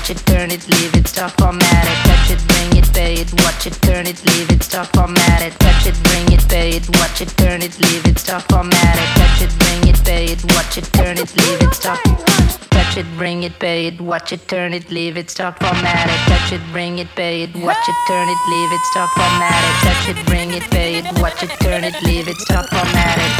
watch it, turn it, leave it, stop, format it, touch it, bring it, pay it, watch it, turn it, leave it, stop, format it, touch it, bring it, pay it, watch it, turn it, leave it, stop, format it, touch it, bring it, pay it, watch it, turn it, leave it, stop. Touch it, bring it, pay it, watch it, turn it, leave it, stop, format it. Touch it, bring it, pay it, watch it, turn it, leave it, stop, format it. Touch it, bring it, pay it, watch it, turn it, leave it, stop, format it.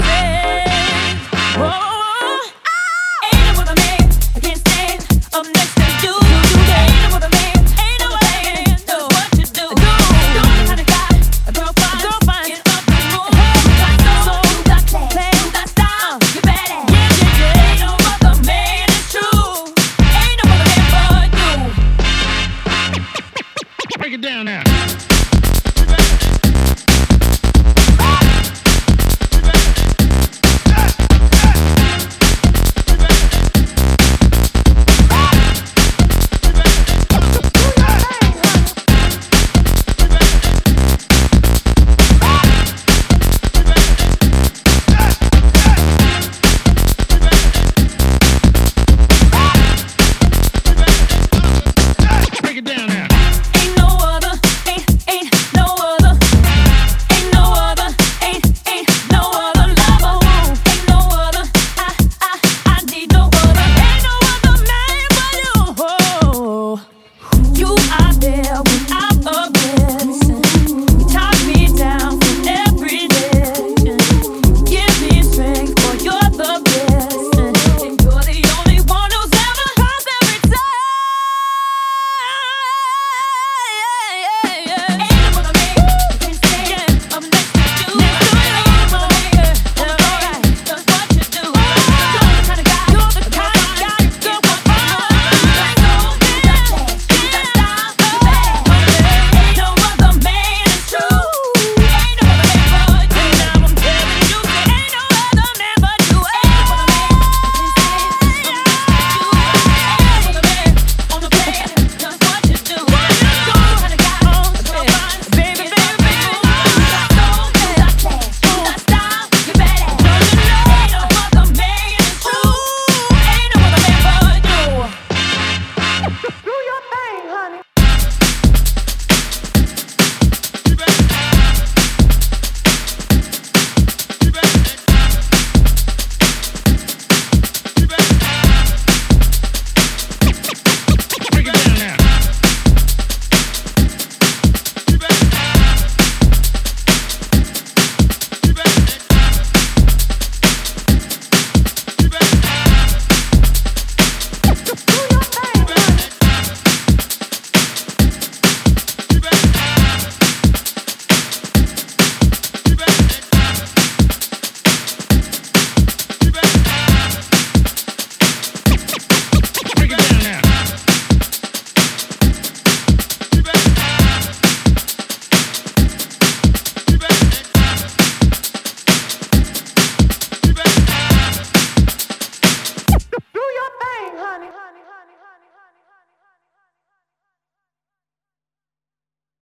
Up next